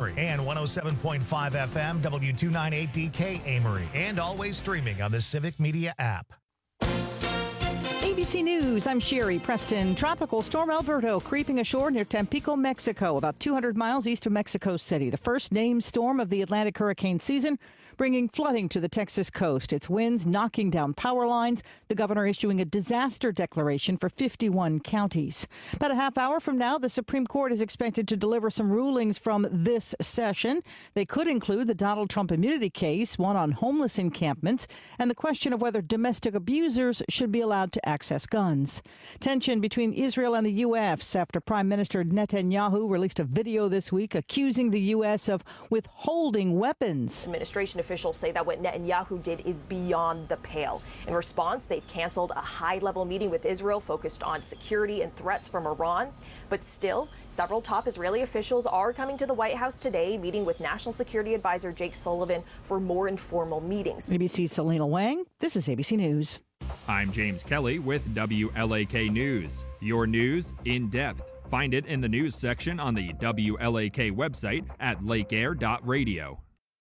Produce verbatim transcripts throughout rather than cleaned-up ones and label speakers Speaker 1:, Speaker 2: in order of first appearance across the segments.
Speaker 1: Amory, and one oh seven point five F M W two ninety-eight D K Amory, and always streaming on the Civic Media app.
Speaker 2: A B C News, I'm Sherry Preston. Tropical Storm Alberto creeping ashore near Tampico, Mexico, about two hundred miles east of Mexico City. The first named storm of the Atlantic hurricane season, bringing flooding to the Texas coast. Its winds knocking down power lines. The governor issuing a disaster declaration for fifty-one counties. About a half hour from now, the Supreme Court is expected to deliver some rulings from this session. They could include the Donald Trump immunity case, one on homeless encampments, and the question of whether domestic abusers should be allowed to access guns. Tension between Israel and the U S after Prime Minister Netanyahu released a video this week accusing the U S of withholding weapons.
Speaker 3: Administration officials say that what Netanyahu did is beyond the pale. In response, they've canceled a high-level meeting with Israel focused on security and threats from Iran. But still, several top Israeli officials are coming to the White House today, meeting with National Security Advisor Jake Sullivan for more informal meetings.
Speaker 2: A B C's Selena Wang, this is A B C News.
Speaker 4: I'm James Kelly with W L A K News. Your news in depth. Find it in the news section on the W L A K website at lake air dot radio.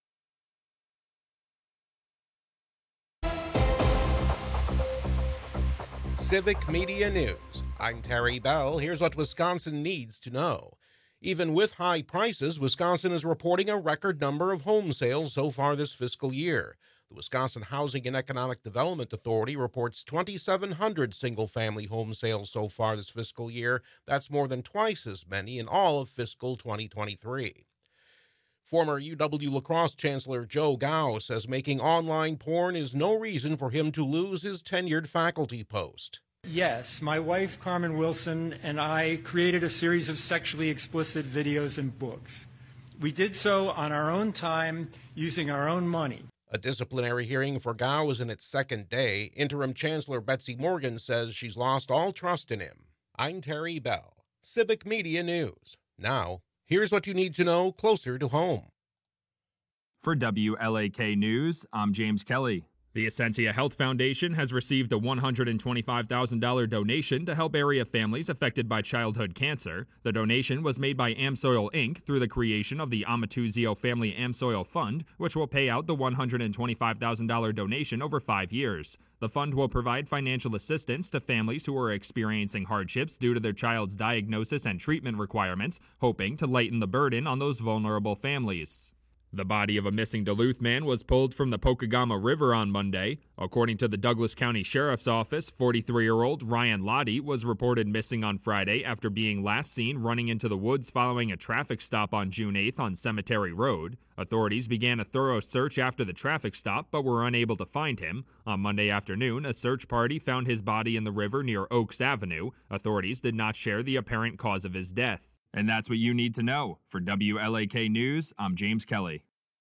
Speaker 5: Civic Media News. I'm Terry Bell. Here's what Wisconsin needs to know. Even with high prices, Wisconsin is reporting a record number of home sales so far this fiscal year. The Wisconsin Housing and Economic Development Authority reports twenty-seven hundred single-family home sales so far this fiscal year. That's more than twice as many in all of fiscal twenty twenty-three. Former U W-La Crosse Chancellor Joe Gao says making online porn is no reason for him to lose his tenured faculty post.
Speaker 6: Yes, my wife Carmen Wilson and I created a series of sexually explicit videos and books. We did so on our own time, using our own money.
Speaker 5: A disciplinary hearing for Gao is in its second day. Interim Chancellor Betsy Morgan says she's lost all trust in him. I'm Terry Bell, Civic Media News. Now, here's what you need to know closer to home.
Speaker 4: For W L A K News, I'm James Kelly. The Essentia Health Foundation has received a one hundred twenty-five thousand dollars donation to help area families affected by childhood cancer. The donation was made by AmSoil Incorporated through the creation of the Amatuzio Family AmSoil Fund, which will pay out the one hundred twenty-five thousand dollars donation over five years. The fund will provide financial assistance to families who are experiencing hardships due to their child's diagnosis and treatment requirements, hoping to lighten the burden on those vulnerable families. The body of a missing Duluth man was pulled from the Pokegama River on Monday. According to the Douglas County Sheriff's Office, forty-three-year-old Ryan Lottie was reported missing on Friday after being last seen running into the woods following a traffic stop on June eighth on Cemetery Road. Authorities began a thorough search after the traffic stop, but were unable to find him. On Monday afternoon, a search party found his body in the river near Oaks Avenue. Authorities did not share the apparent cause of his death. And that's what you need to know. For W L A K News, I'm James Kelly.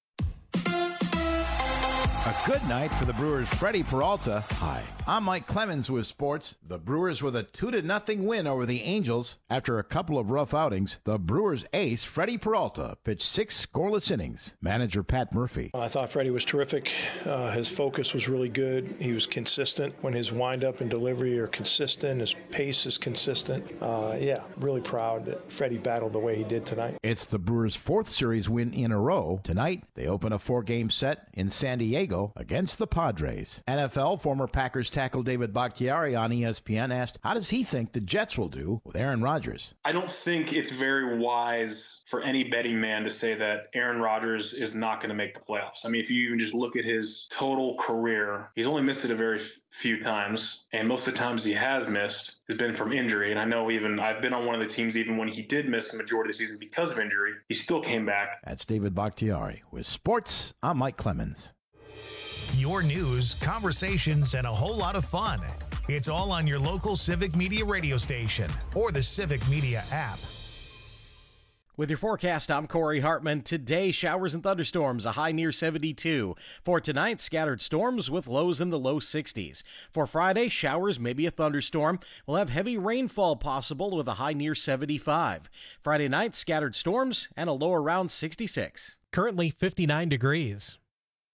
Speaker 7: A good night for the Brewers' Freddie Peralta. Hi, I'm Mike Clemens with sports. The Brewers with a two to nothing win over the Angels. After a couple of rough outings, the Brewers' ace, Freddie Peralta, pitched six scoreless innings. Manager Pat Murphy.
Speaker 8: I thought Freddie was terrific. Uh, his focus was really good. He was consistent. When his windup and delivery are consistent, his pace is consistent. Uh, yeah, really proud that Freddie battled the way he did tonight.
Speaker 7: It's the Brewers' fourth series win in a row. Tonight, they open a four-game set in San Diego against the Padres. N F L former Packers tackle David Bakhtiari on E S P N asked, how does he think the Jets will do with Aaron Rodgers?
Speaker 9: I don't think it's very wise for any betting man to say that Aaron Rodgers is not going to make the playoffs. I mean, if you even just look at his total career, he's only missed it a very few times, and most of the times he has missed has been from injury. And I know even I've been on one of the teams even when he did miss the majority of the season because of injury, he still came back.
Speaker 7: That's David Bakhtiari. With sports, I'm Mike Clemens.
Speaker 1: Your news, conversations, and a whole lot of fun. It's all on your local Civic Media radio station or the Civic Media app.
Speaker 10: With your forecast, I'm Corey Hartman. Today, showers and thunderstorms, a high near seventy-two. For tonight, scattered storms with lows in the low sixties. For Friday, showers, maybe a thunderstorm. We'll have heavy rainfall possible with a high near seventy-five. Friday night, scattered storms and a low around sixty-six.
Speaker 11: Currently fifty-nine degrees.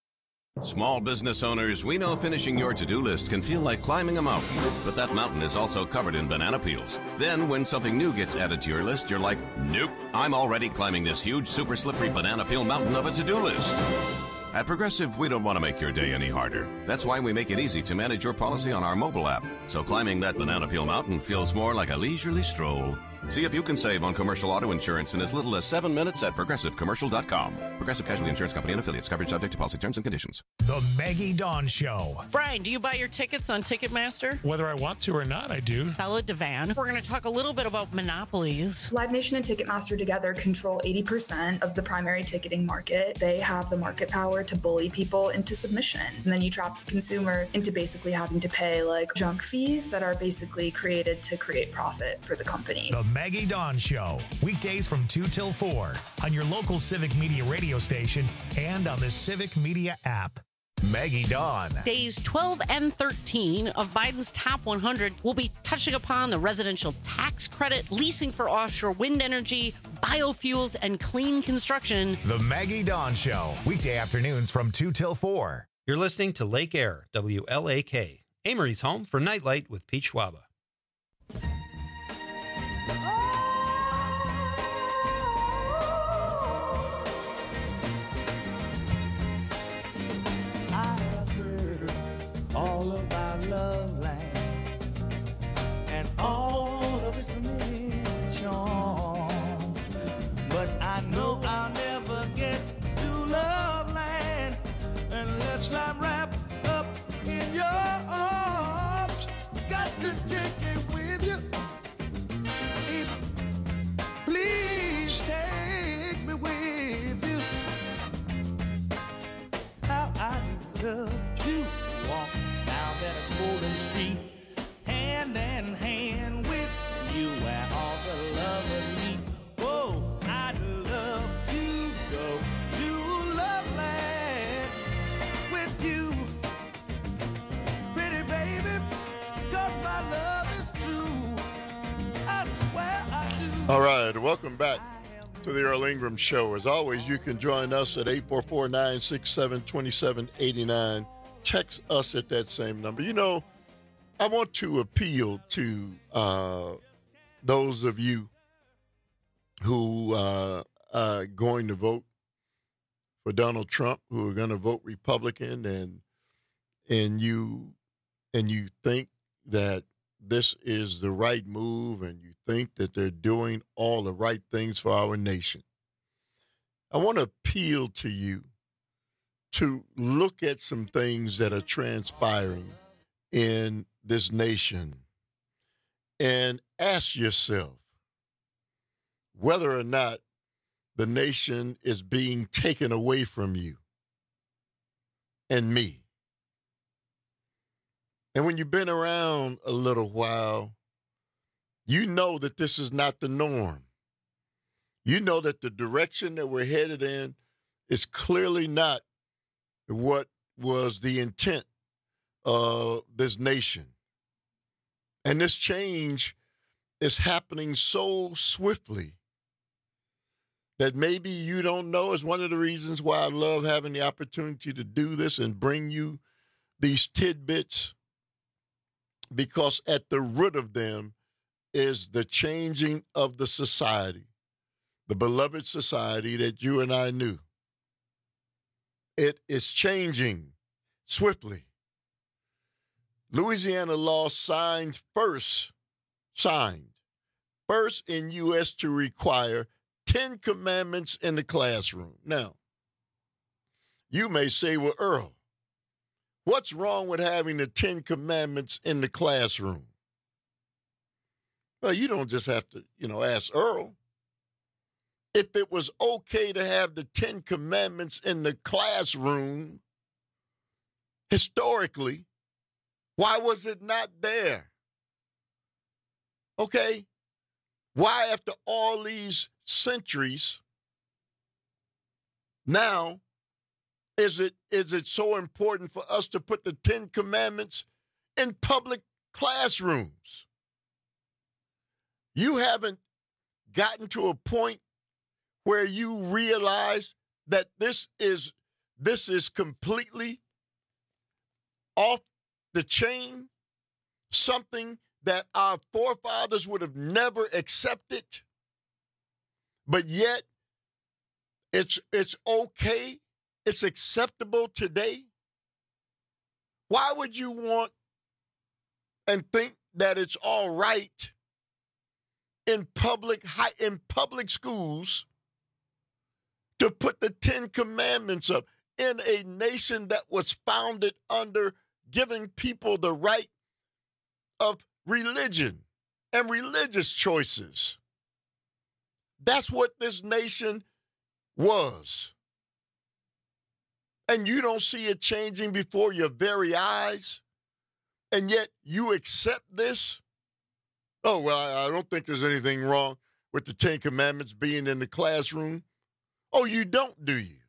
Speaker 11: Small business owners, we know finishing your to-do list can feel like climbing a mountain, but that mountain is also covered in banana peels. Then when something new gets added to your list, you're like, nope, I'm already climbing this huge, super slippery banana peel mountain of a to-do list. At Progressive, we don't want to make your day any harder. That's why we make it easy to manage your policy on our mobile app, so climbing that banana peel mountain feels more like a leisurely stroll. See if you can save on commercial auto insurance in as little as seven minutes at progressive commercial dot com. Progressive Casualty Insurance Company and affiliates. Coverage subject to policy terms and conditions.
Speaker 1: The Maggie Dawn Show.
Speaker 12: Brian, do you buy your tickets on Ticketmaster?
Speaker 13: Whether I want to or not, I do.
Speaker 12: Bella Devan. We're going to talk a little bit about monopolies.
Speaker 14: Live Nation and Ticketmaster together control eighty percent of the primary ticketing market. They have the market power to bully people into submission. And then you trap the consumers into basically having to pay like junk fees that are basically created to create profit for the company.
Speaker 1: The Maggie Dawn Show. Weekdays from two till four on your local Civic Media radio station and on the Civic Media app. Maggie Dawn.
Speaker 12: Days twelve and thirteen of Biden's top one hundred will be touching upon the residential tax credit, leasing for offshore wind energy, biofuels, and clean construction.
Speaker 1: The Maggie Dawn Show. Weekday afternoons from two till four.
Speaker 15: You're listening to Lake Air, W L A K. Amory's home for Nightlight with Pete Schwaba.
Speaker 16: All about love land and all of its many charms, but I know I'll never get to love land unless I'm wrapped up in your arms. Got to take it with you. Please take me with you. How I love to walk down that golden street, hand in hand with you, where all the lovers meet. Oh, I'd love to go to Loveland with you, pretty baby, 'cause my love is true. I swear I do.
Speaker 17: All right, welcome back to the Earl Ingram Show. As always, you can join us at eight four four, nine six seven, two seven eight nine. Text us at that same number. You know, I want to appeal to uh, those of you who uh, are going to vote for Donald Trump, who are going to vote Republican, and and you and you think that this is the right move, and you think that they're doing all the right things for our nation. I want to appeal to you to look at some things that are transpiring in this nation and ask yourself whether or not the nation is being taken away from you and me. And when you've been around a little while, you know that this is not the norm. You know that the direction that we're headed in is clearly not what was the intent of this nation. And this change is happening so swiftly that maybe you don't know. Is one of the reasons why I love having the opportunity to do this and bring you these tidbits, because at the root of them is the changing of the society, the beloved society that you and I knew. It is changing swiftly. Louisiana law signed first, signed first in U S to require Ten Commandments in the classroom. Now, you may say, well, Earl, what's wrong with having the Ten Commandments in the classroom? Well, you don't just have to, you know, ask Earl. If it was okay to have the Ten Commandments in the classroom, historically, why was it not there? Okay? Why, after all these centuries, now is it is it so important for us to put the Ten Commandments in public classrooms? You haven't gotten to a point where you realize that this is this is completely off the chain, something that our forefathers would have never accepted, but yet it's it's okay, it's acceptable today? Why would you want and think that it's all right in public high, in public schools to put the Ten Commandments up in a nation that was founded under giving people the right of religion and religious choices? That's what this nation was. And you don't see it changing before your very eyes, and yet you accept this? Oh, well, I don't think there's anything wrong with the Ten Commandments being in the classroom. Oh, you don't, do you?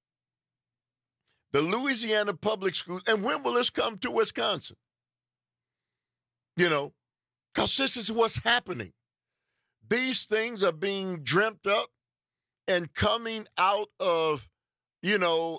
Speaker 17: The Louisiana public schools, and when will this come to Wisconsin? You know, because this is what's happening. These things are being dreamt up and coming out of, you know,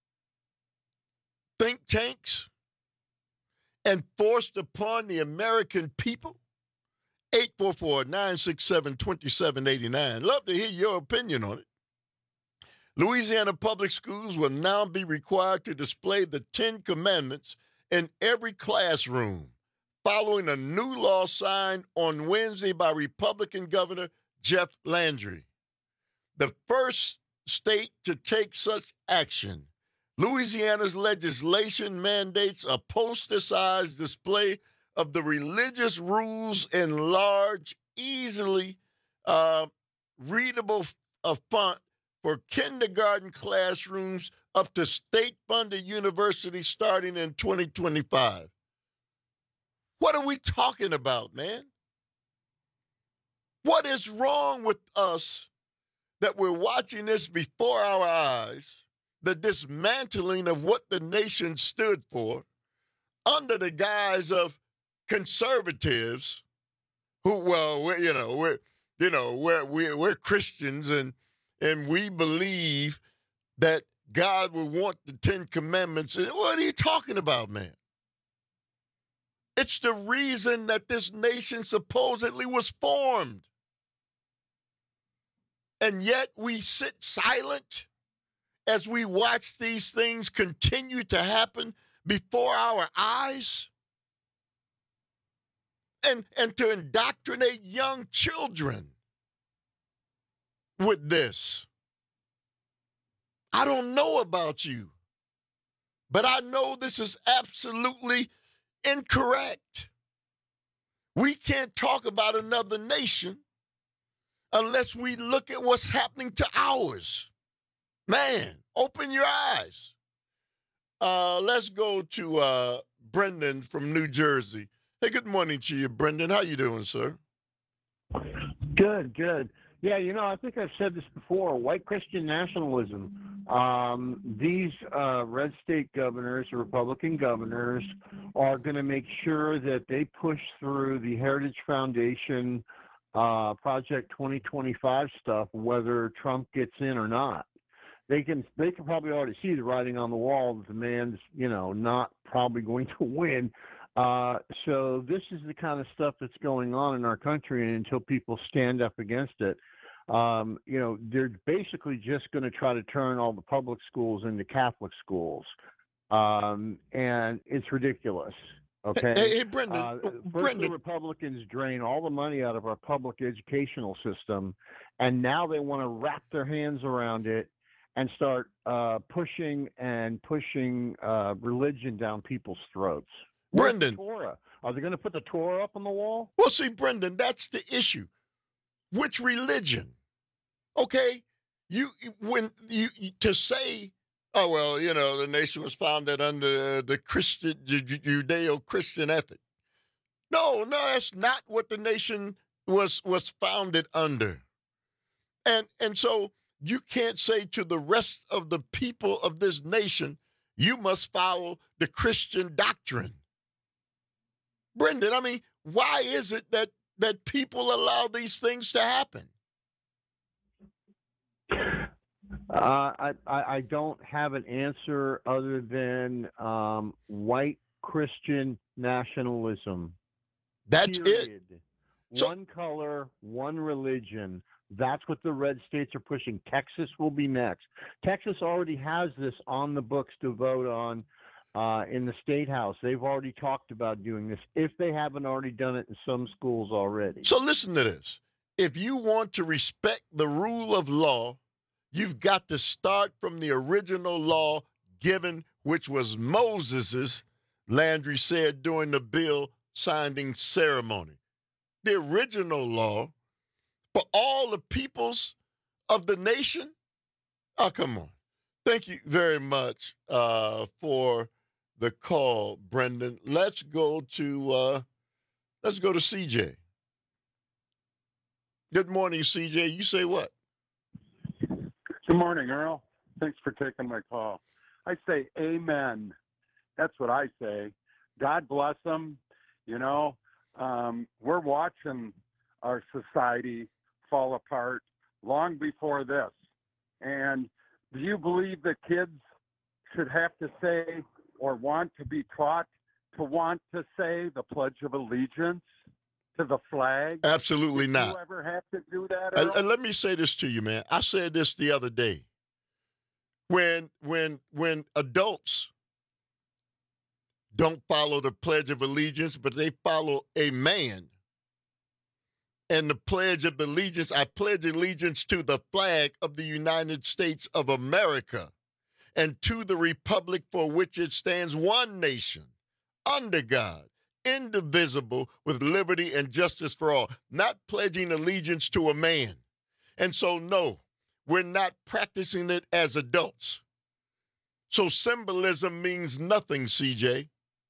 Speaker 17: think tanks and forced upon the American people. eight four four, nine six seven, two seven eight nine. Love to hear your opinion on it. Louisiana public schools will now be required to display the Ten Commandments in every classroom, following a new law signed on Wednesday by Republican Governor Jeff Landry. The first state to take such action, Louisiana's legislation mandates a poster-sized display of the religious rules in large, easily uh, readable uh, font for kindergarten classrooms up to state-funded universities starting in twenty twenty-five. What are we talking about, man? What is wrong with us that we're watching this before our eyes, the dismantling of what the nation stood for, under the guise of conservatives who, well, we're, you know, we're, you know, we're, we're, we're Christians and and we believe that God will want the Ten Commandments. And what are you talking about, man? It's the reason that this nation supposedly was formed. And yet we sit silent as we watch these things continue to happen before our eyes. And, and to indoctrinate young children with this. I don't know about you, but I know this is absolutely incorrect. We can't talk about another nation unless we look at what's happening to ours. Man, open your eyes. Uh, let's go to uh, Brendan from New Jersey. Hey, good morning to you, Brendan. How you doing, sir?
Speaker 13: Good, good. Yeah, you know, I think I've said this before, white Christian nationalism. Um, these uh, red state governors, Republican governors, are going to make sure that they push through the Heritage Foundation uh, Project twenty twenty-five stuff, whether Trump gets in or not. They can they can probably already see the writing on the wall that the man's, you know, not probably going to win. Uh, so this is the kind of stuff that's going on in our country, and until people stand up against it, um, you know, they're basically just going to try to turn all the public schools into Catholic schools, um, and it's ridiculous. Okay,
Speaker 17: hey, hey Brendan,
Speaker 13: uh, first
Speaker 17: Brendan.
Speaker 13: the Republicans drain all the money out of our public educational system, and now they want to wrap their hands around it and start uh, pushing and pushing uh, religion down people's throats.
Speaker 17: Brendan,
Speaker 13: Torah? Are they going to put the Torah up on the wall?
Speaker 17: Well, see, Brendan, that's the issue. Which religion? Okay, you when you to say, oh well, you know, the nation was founded under the Christian Judeo-Christian ethic. No, no, that's not what the nation was was founded under. And and so you can't say to the rest of the people of this nation, you must follow the Christian doctrine. Brendan, I mean, why is it that that people allow these things to happen?
Speaker 13: Uh, I, I I don't have an answer other than um, white Christian nationalism.
Speaker 17: That's
Speaker 13: Period.
Speaker 17: it.
Speaker 13: One color, one religion. That's what the red states are pushing. Texas will be next. Texas already has this on the books to vote on uh, in the state house. They've already talked about doing this, if they haven't already done it in some schools already.
Speaker 17: So listen to this. If you want to respect the rule of law, you've got to start from the original law given, which was Moses's, Landry said during the bill signing ceremony. The original law for all the peoples of the nation? Oh, come on. Thank you very much uh, for the call, Brendan. Let's go to uh, let's go to C J. Good morning, C J. You say what?
Speaker 18: Good morning, Earl. Thanks for taking my call. I say amen. That's what I say. God bless them. You know, um, we're watching our society fall apart long before this. And do you believe that kids should have to say or want to be taught to want to say the Pledge of Allegiance to the flag?
Speaker 17: Absolutely
Speaker 18: Did
Speaker 17: not.
Speaker 18: you ever have to do that,
Speaker 17: And,
Speaker 18: Earl?
Speaker 17: and let me say this to you, man. I said this the other day. When when when adults don't follow the Pledge of Allegiance, but they follow a man, and the Pledge of Allegiance, I pledge allegiance to the flag of the United States of America and to the republic for which it stands, one nation, under God, indivisible, with liberty and justice for all, not pledging allegiance to a man. And so, no, we're not practicing it as adults. So symbolism means nothing, C J.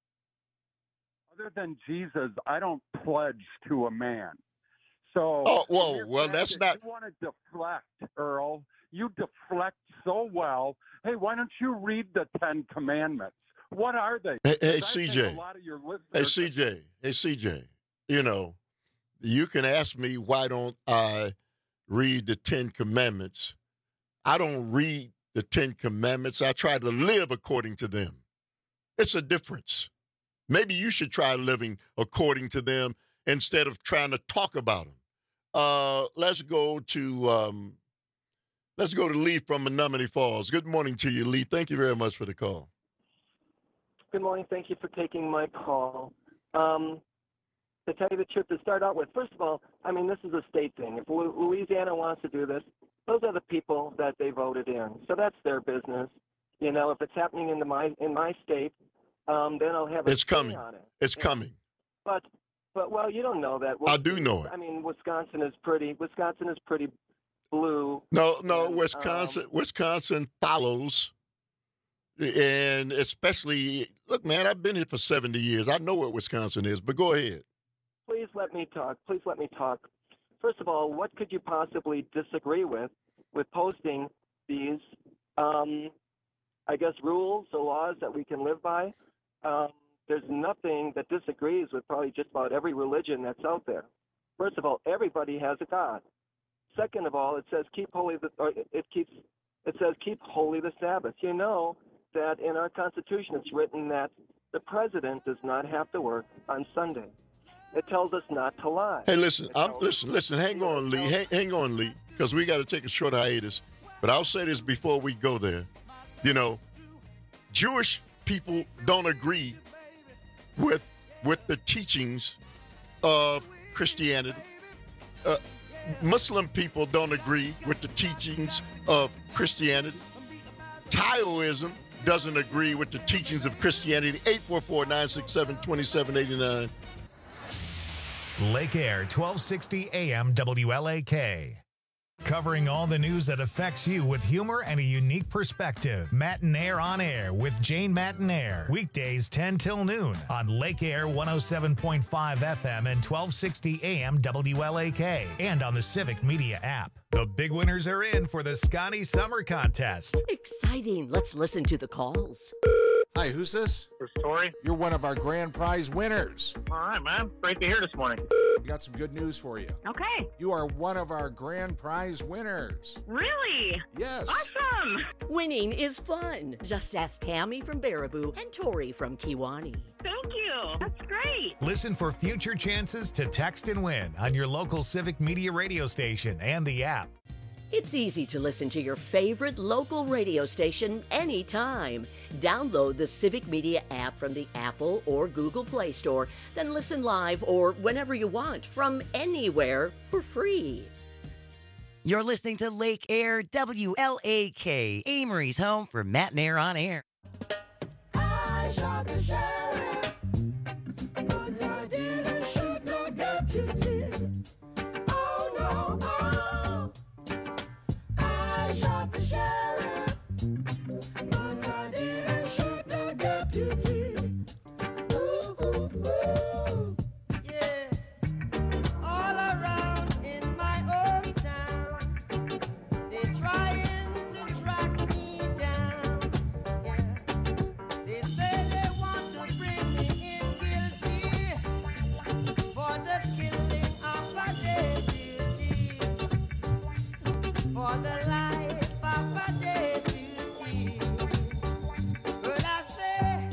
Speaker 18: Other than Jesus, I don't pledge to a man. So,
Speaker 17: Oh, whoa,
Speaker 18: you're
Speaker 17: well, that's
Speaker 18: correct.
Speaker 17: not-
Speaker 18: You want to deflect, Earl. You deflect so well. Hey, why don't you read the Ten Commandments? What are they?
Speaker 17: Hey, hey,
Speaker 18: 'Cause I think
Speaker 17: C J.
Speaker 18: A lot of your listeners
Speaker 17: Hey, C J. Hey, C J. You know, you can ask me, why don't I read the Ten Commandments? I don't read the Ten Commandments. I try to live according to them. It's a difference. Maybe you should try living according to them instead of trying to talk about them. Uh, let's go to um, let's go to Lee from Menominee Falls. Good morning to you, Lee. Thank you very much for the call.
Speaker 19: Good morning. Thank you for taking my call. Um, to tell you the truth, to start out with, first of all, I mean, this is a state thing. If Lu- Louisiana wants to do this, those are the people that they voted in. So that's their business. You know, if it's happening in the, my in my state, um, then I'll have a
Speaker 17: It's
Speaker 19: say
Speaker 17: coming.
Speaker 19: on it.
Speaker 17: It's
Speaker 19: Yeah.
Speaker 17: coming.
Speaker 19: But, but well, you don't know that.
Speaker 17: I do know it.
Speaker 19: I mean, Wisconsin is pretty. Wisconsin is pretty blue.
Speaker 17: No, no,
Speaker 19: And,
Speaker 17: Wisconsin.
Speaker 19: um,
Speaker 17: Wisconsin follows, and especially look, man. I've been here for seventy years. I know what Wisconsin is. But go ahead.
Speaker 19: Please let me talk. Please let me talk. First of all, what could you possibly disagree with with posting these, um, I guess, rules or laws that we can live by? Um, there's nothing that disagrees with probably just about every religion that's out there. First of all, everybody has a God. Second of all, it says keep holy the, or it keeps it says keep holy the Sabbath. You know that in our Constitution it's written that the president does not have to work on Sunday. It tells us not to lie.
Speaker 17: Hey, listen. I'm listen. Listen. Hang on, Lee. Hang, hang on, Lee, because we got to take a short hiatus. But I'll say this before we go there. You know, Jewish people don't agree with with the teachings of Christianity. Uh, Muslim people don't agree with the teachings of Christianity. Taoism doesn't agree with the teachings of Christianity. eight four four, nine six seven, two seven eight nine.
Speaker 1: Lake Air, twelve sixty A M W L A K. Covering all the news that affects you with humor and a unique perspective. Matinaire on Air with Jane Matinaire. Weekdays ten till noon on Lake Air one oh seven point five F M and twelve sixty A M W L A K. And on the Civic Media app. The big winners are in for the Scotty Summer Contest.
Speaker 20: Exciting. Let's listen to the calls.
Speaker 21: Hi, who's this?
Speaker 22: This is Tori.
Speaker 21: You're one of our grand prize winners.
Speaker 22: All right, man. Great to hear this morning.
Speaker 21: We got some good news for you.
Speaker 23: Okay.
Speaker 21: You are one of our grand prize winners.
Speaker 23: Really?
Speaker 21: Yes.
Speaker 23: Awesome.
Speaker 20: Winning is fun. Just ask Tammy from Baraboo and Tori from Kiwani.
Speaker 2: Thank you. That's great.
Speaker 1: Listen for future chances to text and win on your local Civic Media radio station and the app.
Speaker 20: It's easy to listen to your favorite local radio station anytime. Download the Civic Media app from the Apple or Google Play Store, then listen live or whenever you want from anywhere for free.
Speaker 3: You're listening to Lake Air W L A K, Amory's home for Matt and Air on Air.
Speaker 16: I shot the sheriff, but I didn't shoot no deputy. Oh no, oh. I shot the sheriff, but I didn't shoot no deputy. Ooh, ooh, ooh. Yeah. All around in my hometown, they're trying to track me down. Yeah. They say they want to bring me in guilty for the killing of a deputy, for the life of a deputy. Well, I say,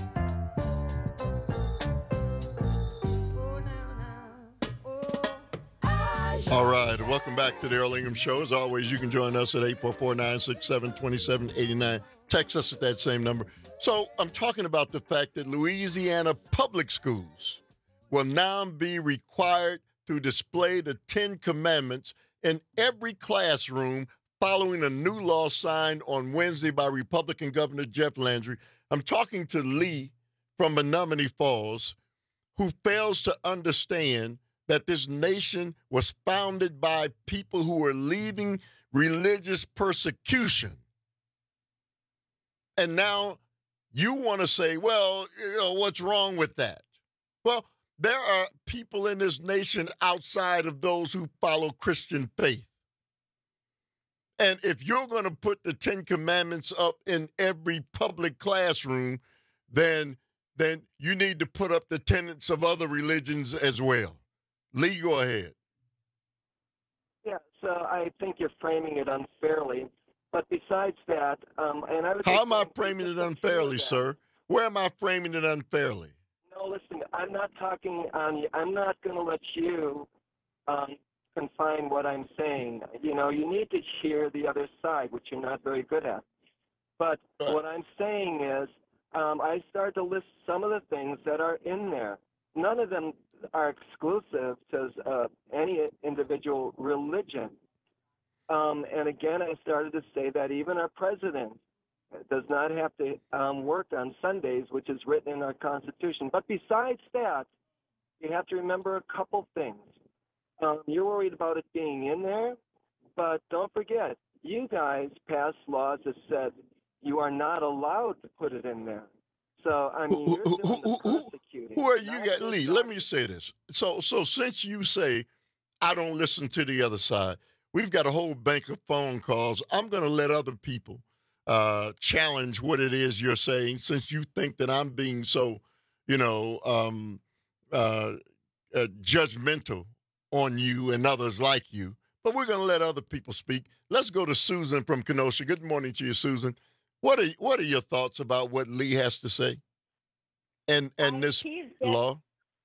Speaker 16: oh, now, now, oh, I
Speaker 17: All right, welcome back to the Earl Ingham Show. As always, you can join us at eight four four, nine six seven, two seven eight nine. Text us at that same number. So I'm talking about the fact that Louisiana public schools will now be required to display the Ten Commandments in every classroom following a new law signed on Wednesday by Republican Governor Jeff Landry. I'm talking to Lee from Menominee Falls, who fails to understand that this nation was founded by people who were leading religious persecution. And now you want to say, well, you know, what's wrong with that? Well, there are people in this nation outside of those who follow Christian faith. And if you're going to put the Ten Commandments up in every public classroom, then, then you need to put up the tenets of other religions as well. Lee, go ahead.
Speaker 19: Yeah, so I think you're framing it unfairly. But besides that, um, and I was
Speaker 17: How am I framing it unfairly, sir? Where am I framing it unfairly?
Speaker 19: No, listen, I'm not talking on you. I'm not going to let you um, confine what I'm saying. You know, you need to hear the other side, which you're not very good at. But what I'm saying is, um, I started to list some of the things that are in there. None of them are exclusive to uh, any individual religion. Um, and again, I started to say that even our president does not have to um, work on Sundays, which is written in our Constitution. But besides that, you have to remember a couple things. Um, you're worried about it being in there, but don't forget, you guys passed laws that said you are not allowed to put it in there. So, I mean, you're doing the persecuting.
Speaker 17: Who are you guys? Lee, let me say this. So, so since you say I don't listen to the other side, we've got a whole bank of phone calls. I'm going to let other people uh, challenge what it is you're saying, since you think that I'm being so, you know, um, uh, uh, judgmental on you and others like you. But we're going to let other people speak. Let's go to Susan from Kenosha. Good morning to you, Susan. What are what are your thoughts about what Lee has to say and and this law?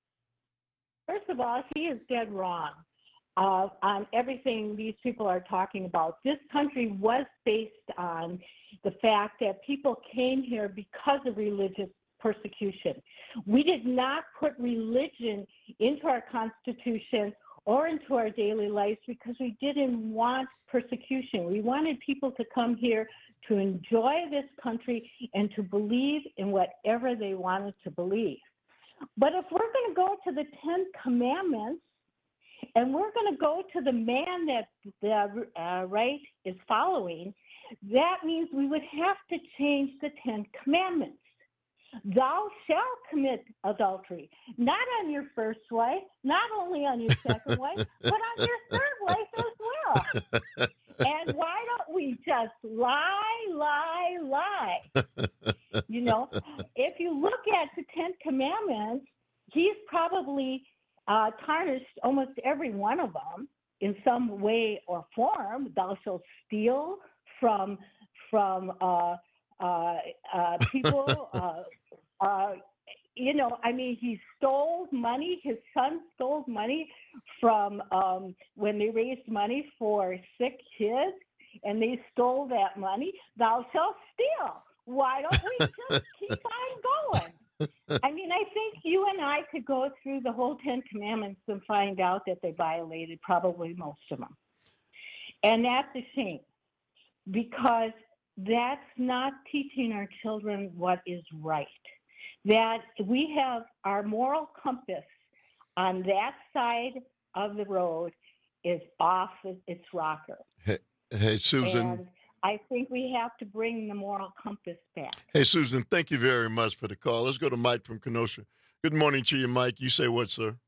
Speaker 23: First of all, he is dead wrong uh, on everything these people are talking about. This country was based on the fact that people came here because of religious persecution. We did not put religion into our Constitution or into our daily lives because we didn't want persecution. We wanted people to come here to enjoy this country and to believe in whatever they wanted to believe. But if we're going to go to the Ten Commandments and we're going to go to the man that the uh, right is following, that means we would have to change the Ten Commandments. Thou shalt commit adultery, not on your first wife, not only on your second wife, but on your third wife as well. And why don't we just lie, lie, lie? You know, if you look at the Ten Commandments, he's probably uh, tarnished almost every one of them in some way or form. Thou shalt steal from from uh, uh, uh, people. uh, uh, you know, I mean, he stole money. His son stole money from um, when they raised money for sick kids, and they stole that money. Thou shalt steal. Why don't we just keep on going? I mean, I think you and I could go through the whole Ten Commandments and find out that they violated probably most of them. And that's a shame, because that's not teaching our children what is right. That we have our moral compass on that side of the road is off its rocker.
Speaker 17: Hey, hey Susan.
Speaker 23: And I think we have to bring the moral compass back.
Speaker 17: Hey, Susan, thank you very much for the call. Let's go to Mike from Kenosha. Good morning to you, Mike. You say what, sir?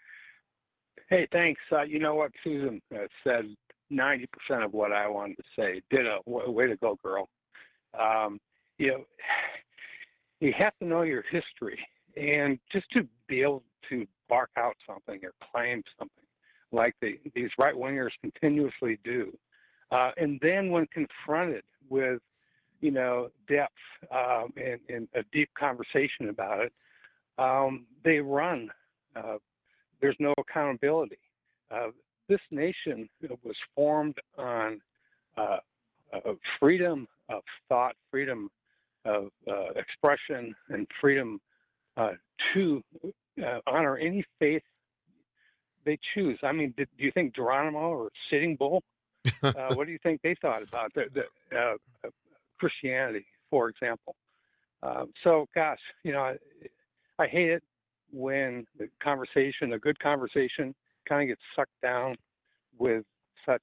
Speaker 4: Hey, thanks. Uh, you know what? Susan uh, said ninety percent of what I wanted to say. Ditto. W- way to go, girl. Um, you know, you have to know your history. And just to be able to bark out something or claim something like the, these right-wingers continuously do. Uh, and then when confronted with, you know, depth um, and, and a deep conversation about it, um, they run. Uh, there's no accountability. Uh, this nation was formed on uh, uh, freedom of thought, freedom of uh, expression, and freedom uh, to uh, honor any faith they choose. I mean, did, do you think Geronimo or Sitting Bull? uh, what do you think they thought about the, the, uh, uh, Christianity, for example? Um, so, gosh, you know, I, I hate it when the conversation, a good conversation, kind of gets sucked down with such,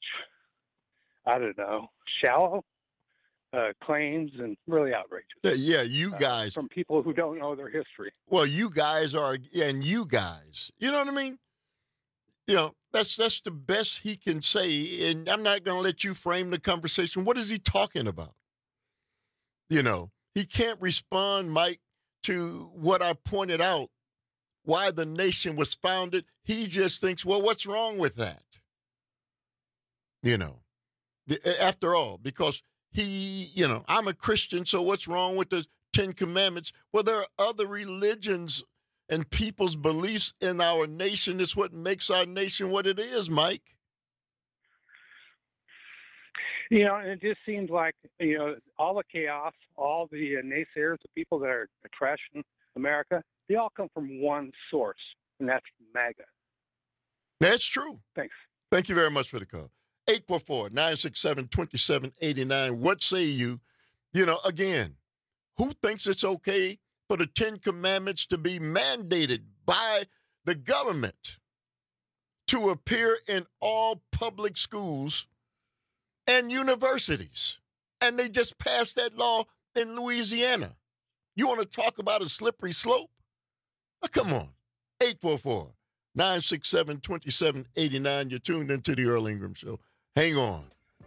Speaker 4: I don't know, shallow uh, claims and really outrageous.
Speaker 17: Yeah, you guys.
Speaker 4: Uh, from people who don't know their history.
Speaker 17: Well, you guys are, and you guys, you know what I mean? You know, that's that's the best he can say, and I'm not going to let you frame the conversation. What is he talking about? You know, he can't respond, Mike, to what I pointed out, why the nation was founded. He just thinks, well, what's wrong with that? You know, after all, because he, you know, I'm a Christian, so what's wrong with the Ten Commandments? Well, there are other religions and people's beliefs in our nation. Is what makes our nation what it is, Mike.
Speaker 4: You know, and it just seems like, you know, all the chaos, all the uh, naysayers, the people that are trashing America, they all come from one source, and that's MAGA.
Speaker 17: That's true.
Speaker 4: Thanks.
Speaker 17: Thank you very much for the call. eight four four, nine six seven, two seven eight nine. What say you? You know, again, who thinks it's okay for the Ten Commandments to be mandated by the government to appear in all public schools and universities? And they just passed that law in Louisiana. You want to talk about a slippery slope? Oh, come on. eight four four, nine six seven, two seven eight nine. You're tuned into the Earl Ingram Show. Hang on.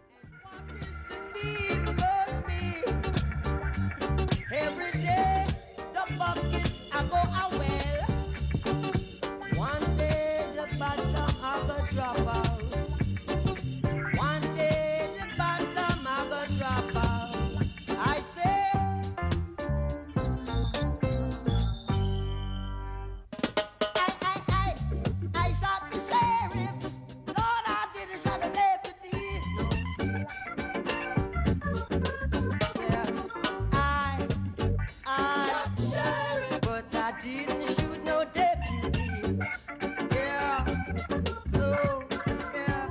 Speaker 16: Every day, the bucket I go a well. One day, the bottom I go drop out. One day, the bottom I go drop out. I say, I, I, I, I shot the sheriff. Lord, I didn't shot the deputy. Yeah, I, I shot the sheriff, but I didn't shoot no deputy. Yeah, so, yeah.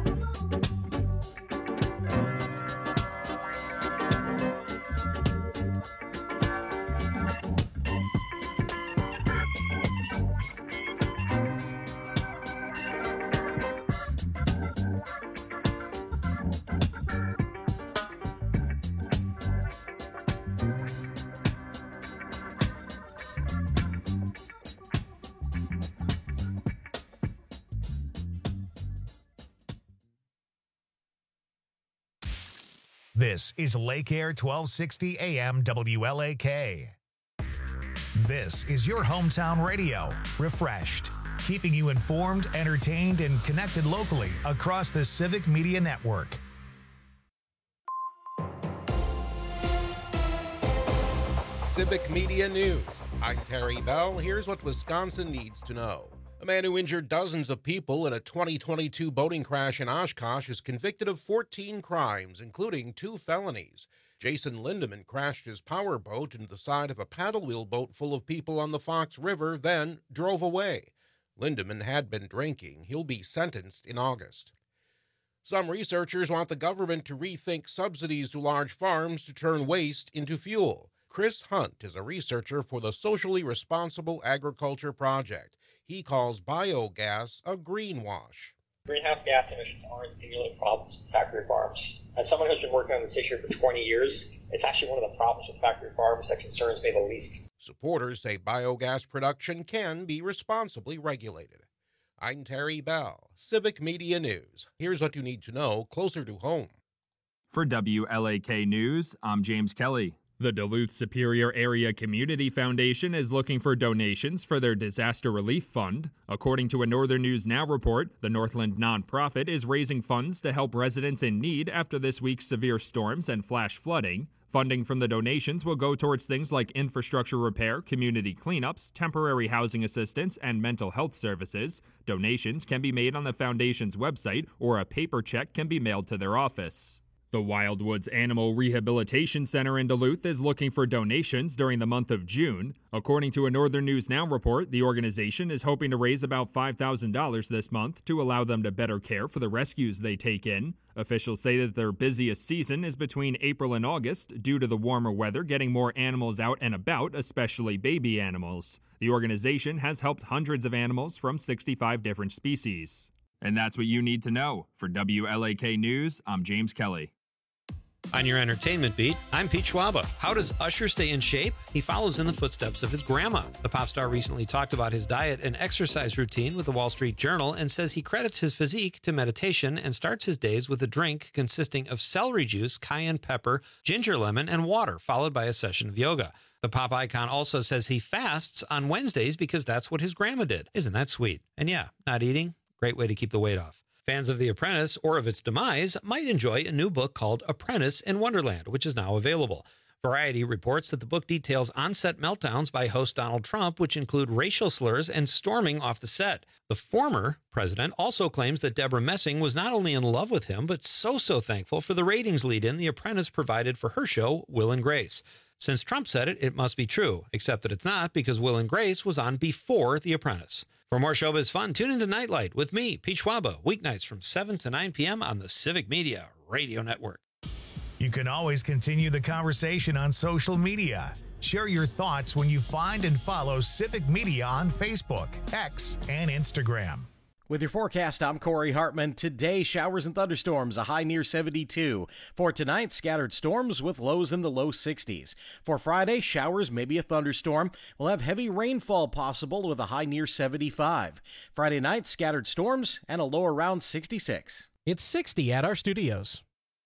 Speaker 1: This is Lake Air twelve sixty A M W L A K. This is your hometown radio, refreshed, keeping you informed, entertained, and connected locally across the Civic Media Network.
Speaker 5: Civic Media News. I'm Terry Bell. Here's what Wisconsin needs to know. A man who injured dozens of people in a twenty twenty-two boating crash in Oshkosh is convicted of fourteen crimes, including two felonies. Jason Lindeman crashed his power boat into the side of a paddle wheel boat full of people on the Fox River, then drove away. Lindeman had been drinking. He'll be sentenced in August. Some researchers want the government to rethink subsidies to large farms to turn waste into fuel. Chris Hunt is a researcher for the Socially Responsible Agriculture Project. He calls biogas a greenwash.
Speaker 6: Greenhouse gas emissions aren't the only problems with factory farms. As someone who's been working on this issue for twenty years, it's actually one of the problems with factory farms that concerns me the least.
Speaker 5: Supporters say biogas production can be responsibly regulated. I'm Terry Bell, Civic Media News. Here's what you need to know closer to home.
Speaker 8: For W L A K News, I'm James Kelly. The Duluth Superior Area Community Foundation is looking for donations for their disaster relief fund. According to a Northern News Now report, the Northland nonprofit is raising funds to help residents in need after this week's severe storms and flash flooding. Funding from the donations will go towards things like infrastructure repair, community cleanups, temporary housing assistance, and mental health services. Donations can be made on the foundation's website, or a paper check can be mailed to their office. The Wildwoods Animal Rehabilitation Center in Duluth is looking for donations during the month of June. According to a Northern News Now report, the organization is hoping to raise about five thousand dollars this month to allow them to better care for the rescues they take in. Officials say that their busiest season is between April and August due to the warmer weather getting more animals out and about, especially baby animals. The organization has helped hundreds of animals from sixty-five different species. And that's what you need to know. For W L A K News, I'm James Kelly.
Speaker 15: On your entertainment beat, I'm Pete Schwaba. How does Usher stay in shape? He follows in the footsteps of his grandma. The pop star recently talked about his diet and exercise routine with the Wall Street Journal and says he credits his physique to meditation and starts his days with a drink consisting of celery juice, cayenne pepper, ginger lemon, and water, followed by a session of yoga. The pop icon also says he fasts on Wednesdays because that's what his grandma did. Isn't that sweet? And yeah, not eating, great way to keep the weight off. Fans of The Apprentice or of its demise might enjoy a new book called Apprentice in Wonderland, which is now available. Variety reports that the book details on-set meltdowns by host Donald Trump, which include racial slurs and storming off the set. The former president also claims that Deborah Messing was not only in love with him, but so, so thankful for the ratings lead-in The Apprentice provided for her show, Will and Grace. Since Trump said it, it must be true, except that it's not because Will and Grace was on before The Apprentice. For more showbiz fun, tune into Nightlight with me, Pete Schwaba, weeknights from seven to nine p.m. on the Civic Media Radio Network.
Speaker 1: You can always continue the conversation on social media. Share your thoughts when you find and follow Civic Media on Facebook, X, and Instagram.
Speaker 10: With your forecast, I'm Corey Hartman. Today, showers and thunderstorms, a high near seventy-two. For tonight, scattered storms with lows in the low sixties. For Friday, showers, maybe a thunderstorm. We'll have heavy rainfall possible with a high near seventy-five. Friday night, scattered storms and a low around sixty-six.
Speaker 24: It's sixty at our studios.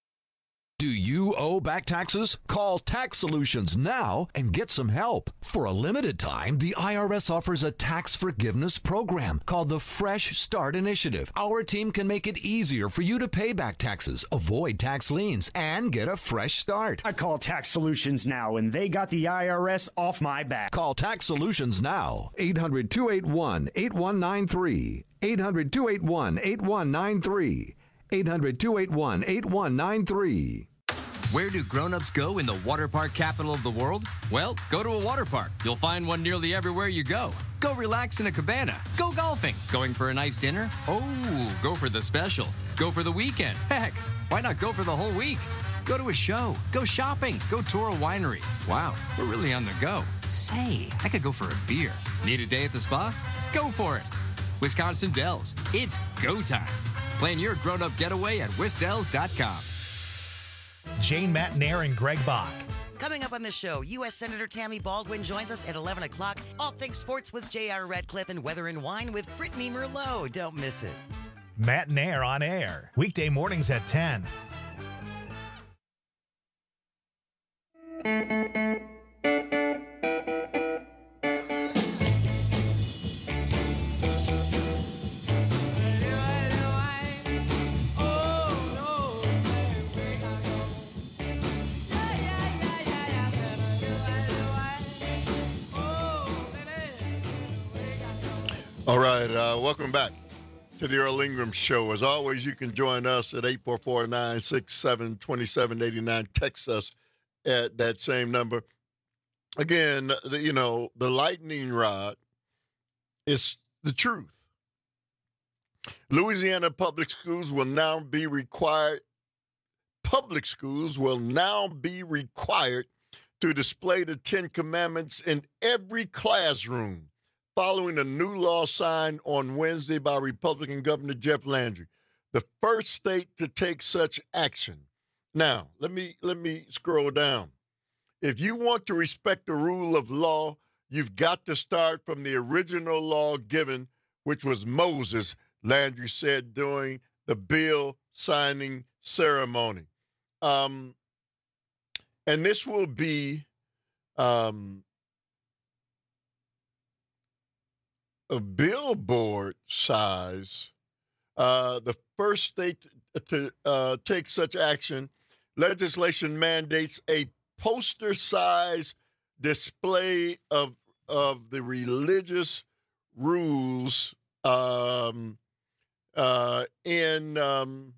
Speaker 25: Do you owe back taxes? Call Tax Solutions now and get some help. For a limited time, the I R S offers a tax forgiveness program called the Fresh Start Initiative. Our team can make it easier for you to pay back taxes, avoid tax liens, and get a fresh start.
Speaker 26: I call Tax Solutions now, and they got the I R S off my back.
Speaker 25: Call Tax Solutions now. eight hundred, two eight one, eight one nine three. eight hundred, two eight one, eight one nine three. eight hundred, two eight one, eight one nine three.
Speaker 27: Where do grown-ups go in the water park capital of the world? Well, go to a water park. You'll find one nearly everywhere you go. Go relax in a cabana. Go golfing. Going for a nice dinner? Oh, go for the special. Go for the weekend. Heck, why not go for the whole week? Go to a show. Go shopping. Go tour a winery. Wow, we're really on the go. Say, I could go for a beer. Need a day at the spa? Go for it. Wisconsin Dells. It's go time. Plan your grown-up getaway at wisdells dot com.
Speaker 1: Jane Matnair and Greg Bach.
Speaker 3: Coming up on the show, U S Senator Tammy Baldwin joins us at eleven o'clock. All things sports with J R Radcliffe and Weather and Wine with Brittany Merlot. Don't miss it.
Speaker 1: Matnair on air. Weekday mornings at ten.
Speaker 17: All right, uh, welcome back to the Earl Ingram Show. As always, you can join us at eight four four, nine six seven, two seven eight nine. Text us at that same number. Again, the, you know, the lightning rod is the truth. Louisiana public schools will now be required, public schools will now be required to display the Ten Commandments in every classroom, following a new law signed on Wednesday by Republican Governor Jeff Landry, the first state to take such action. Now, let me let me scroll down. If you want to respect the rule of law, you've got to start from the original law given, which was Moses, Landry said during the bill signing ceremony. Um, and this will be um, a billboard size, uh, the first state to uh, take such action. Legislation mandates a poster size display of of the religious rules um, uh, in um,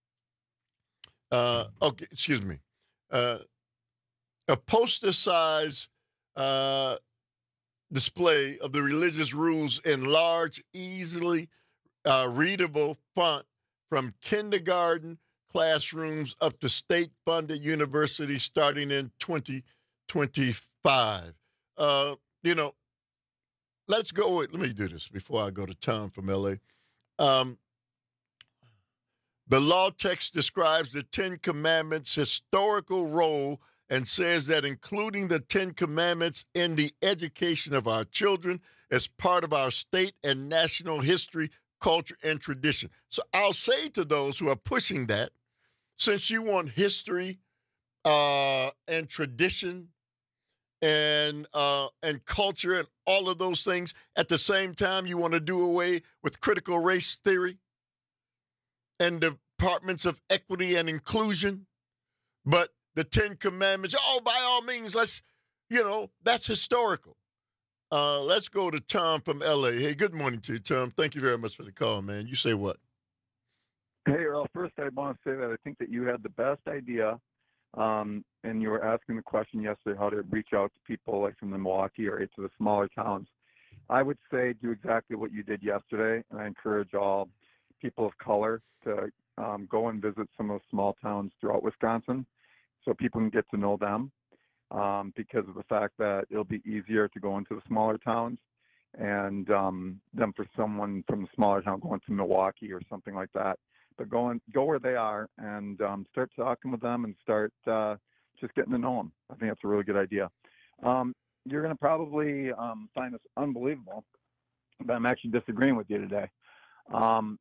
Speaker 17: uh, okay, excuse me, uh, a poster size uh, display of the religious rules in large, easily uh, readable font from kindergarten classrooms up to state-funded universities starting in twenty twenty-five. Uh, you know, let's go with, let me do this before I go to Tom from L A. Um, the law text describes the Ten Commandments' historical role and says that including the Ten Commandments in the education of our children is part of our state and national history, culture, and tradition. So I'll say to those who are pushing that, since you want history uh, and tradition and uh, and culture and all of those things, at the same time you want to do away with critical race theory and departments of equity and inclusion, but the Ten Commandments, oh, by all means, let's, you know, that's historical. Uh, let's go to Tom from L A. Hey, good morning to you, Tom. Thank you very much for the call, man. You say what?
Speaker 7: Hey, Earl, first I want to say that I think that you had the best idea, um, and you were asking the question yesterday how to reach out to people like from the Milwaukee area to the smaller towns. I would say do exactly what you did yesterday, and I encourage all people of color to um, go and visit some of the small towns throughout Wisconsin so people can get to know them um, because of the fact that it'll be easier to go into the smaller towns and um, than for someone from the smaller town going to Milwaukee or something like that. But go and go where they are and um, start talking with them and start uh, just getting to know them. I think that's a really good idea. Um, you're going to probably um, find this unbelievable, but I'm actually disagreeing with you today. Um,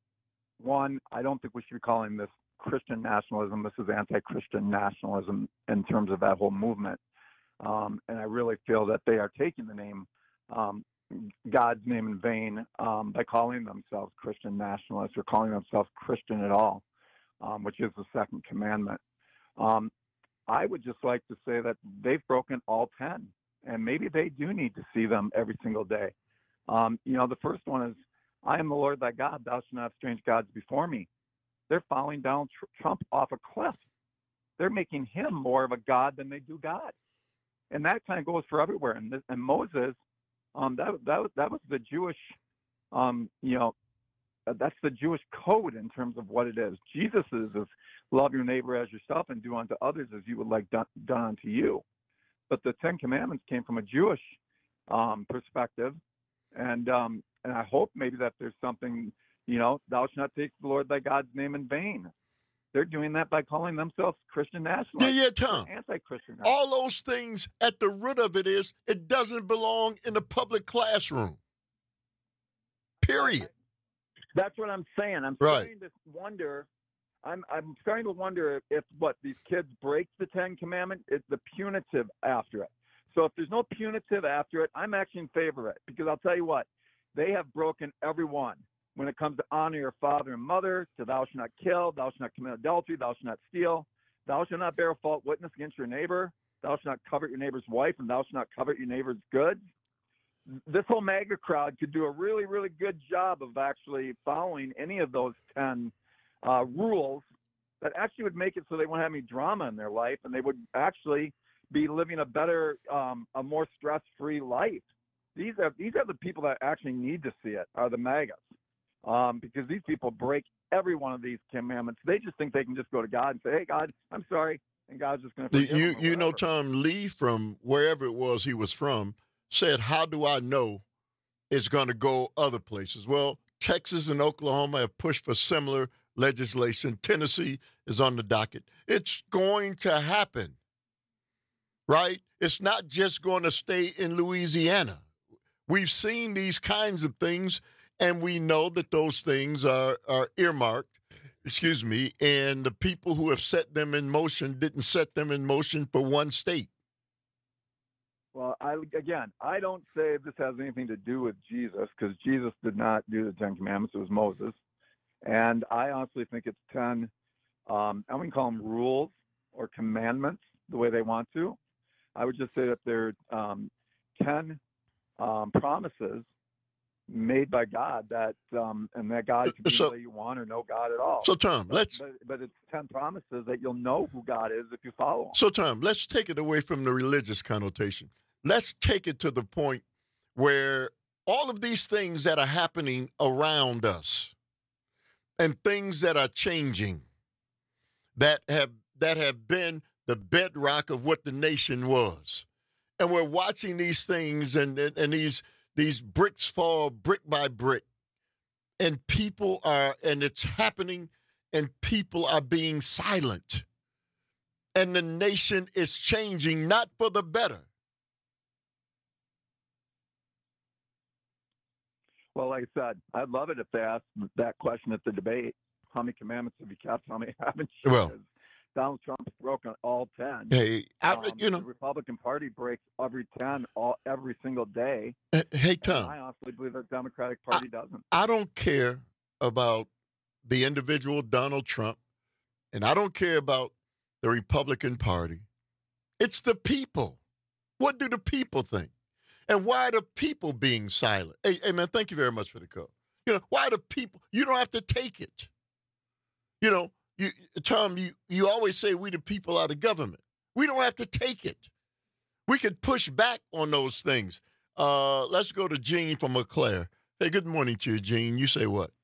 Speaker 7: one, I don't think we should be calling this Christian nationalism. This is anti-Christian nationalism in terms of that whole movement. Um, and I really feel that they are taking the name um, God's name in vain um, by calling themselves Christian nationalists or calling themselves Christian at all, um, which is the second commandment. Um, I would just like to say that they've broken all ten, and maybe they do need to see them every single day. Um, you know, the first one is, I am the Lord thy God, thou shalt not have strange gods before me. They're falling down tr- Trump off a cliff. They're making him more of a God than they do God. And that kind of goes for everywhere. And, this, and Moses, Um, that that that was the Jewish, um, you know, that's the Jewish code in terms of what it is. Jesus is, is love your neighbor as yourself and do unto others as you would like done, done unto you. But the Ten Commandments came from a Jewish um, perspective, and um, and I hope maybe that there's something, you know, thou shalt not take the Lord thy God's name in vain. They're doing that by calling themselves Christian nationalists.
Speaker 17: Yeah, yeah, Tom.
Speaker 7: Anti-Christian.
Speaker 17: All those things, at the root of it is, it doesn't belong in the public classroom. Period.
Speaker 7: That's what I'm saying. I'm
Speaker 17: right.
Speaker 7: starting to wonder. I'm I'm starting to wonder if what these kids break the Ten Commandments is the punitive after it. So if there's no punitive after it, I'm actually in favor of it because I'll tell you what, they have broken every one. When it comes to honor your father and mother, to thou shalt not kill, thou shalt not commit adultery, thou shalt not steal, thou shalt not bear a false witness against your neighbor, thou shalt not covet your neighbor's wife, and thou shalt not covet your neighbor's goods. this whole MAGA crowd could do a really, really good job of actually following any of those ten uh, rules that actually would make it so they won't have any drama in their life, and they would actually be living a better, um, a more stress-free life. These are these are the people that actually need to see it, are the MAGAs, um, because these people break every one of these commandments. They just think they can just go to God and say, "Hey, God, I'm sorry," and God's just going to forgive
Speaker 17: You
Speaker 7: them or
Speaker 17: you know,
Speaker 7: whatever.
Speaker 17: Tom Lee, from wherever it was he was from, said, "How do I know it's going to go other places?" Well, Texas and Oklahoma have pushed for similar legislation. Tennessee is on the docket. It's going to happen, right? It's not just going to stay in Louisiana. We've seen these kinds of things, and we know that those things are, are earmarked, excuse me, and the people who have set them in motion didn't set them in motion for one state.
Speaker 7: Well, I, again, I don't say this has anything to do with Jesus, because Jesus did not do the Ten Commandments. It was Moses. And I honestly think it's ten, um, I wouldn't call them rules or commandments the way they want to. I would just say that they're um, ten um, promises made by God, that um, and that God can be
Speaker 17: So-
Speaker 7: the way you want or no God at all.
Speaker 17: So, Tom,
Speaker 7: But-
Speaker 17: let's-
Speaker 7: But, but it's ten promises that you'll know who God is if you follow them.
Speaker 17: So, Tom, let's take it away from the religious connotation. Let's take it to the point where all of these things that are happening around us and things that are changing that have that have been the bedrock of what the nation was. And we're watching these things and, and, and these these bricks fall brick by brick. And people are, and it's happening, and people are being silent. And the nation is changing, not for the better.
Speaker 7: Well, like I said, I'd love it if they asked that question at the debate. How many commandments have you kept? How many haven't you?
Speaker 17: Well-
Speaker 7: Because Donald Trump's broken all ten.
Speaker 17: Hey, I-
Speaker 7: Um,
Speaker 17: you know-
Speaker 7: the Republican Party breaks every ten all every single day.
Speaker 17: Uh, Hey,
Speaker 7: And
Speaker 17: Tom.
Speaker 7: I honestly believe the Democratic Party doesn't.
Speaker 17: I don't care about the individual Donald Trump, and I don't care about the Republican Party. It's the people. What do the people think? And why are the people being silent? Hey, hey man, thank you very much for the call. You know, why are the people? You don't have to take it. You know, you, Tom, you, you always say we the people are the government. We don't have to take it. We could push back on those things. Uh, let's go to Jean from Eau Claire. Hey, good morning to you, Jean. You say what?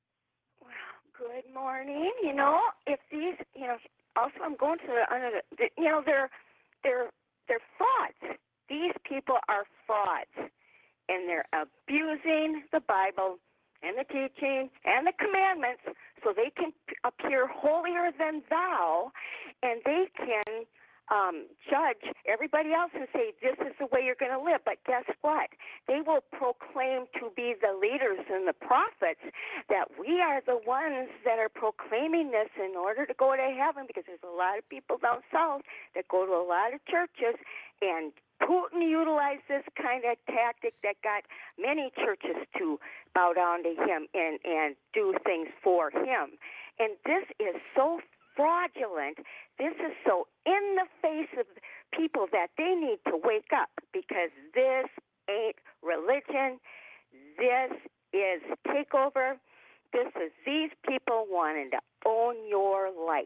Speaker 9: Good morning. You know, if these, you know, also I'm going to the, under the, the you know, they're, they're, they're frauds. These people are frauds, and they're abusing the Bible and the teaching and the commandments so they can p- appear holier than thou, and they can um, judge everybody else and say, this is the way you're going to live. But guess what? They will proclaim to be the leaders and the prophets that we are the ones that are proclaiming this in order to go to heaven, because there's a lot of people down south that go to a lot of churches, and Putin utilized this kind of tactic that got many churches to bow down to him and, and do things for him. And this is so fraudulent. This is so in the face of people that they need to wake up, because this ain't religion. This is takeover. This is these people wanting to own your life,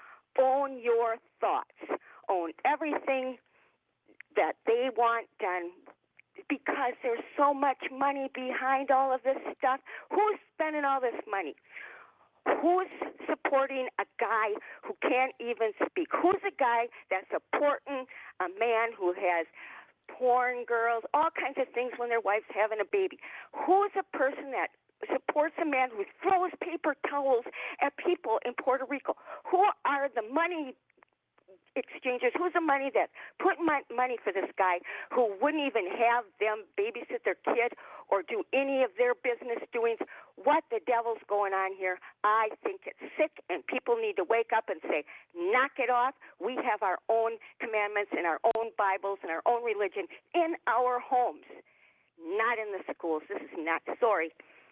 Speaker 9: own your thoughts, own everything that they want done, because there's so much money behind all of this stuff. Who's spending all this money? Who's supporting a guy who can't even speak? Who's a guy that's supporting a man who has porn girls, all kinds of things when their wife's having a baby? Who's a person that supports a man who throws paper towels at people in Puerto Rico? Who are the money exchangers? Who's the money that put mon- money for this guy who wouldn't even have them babysit their kid or do any of their business doings? What the devil's going on here? I think it's sick, and people need to wake up and say, knock it off. We have our own commandments and our own Bibles and our own religion in our homes, not in the schools. This is not, sorry.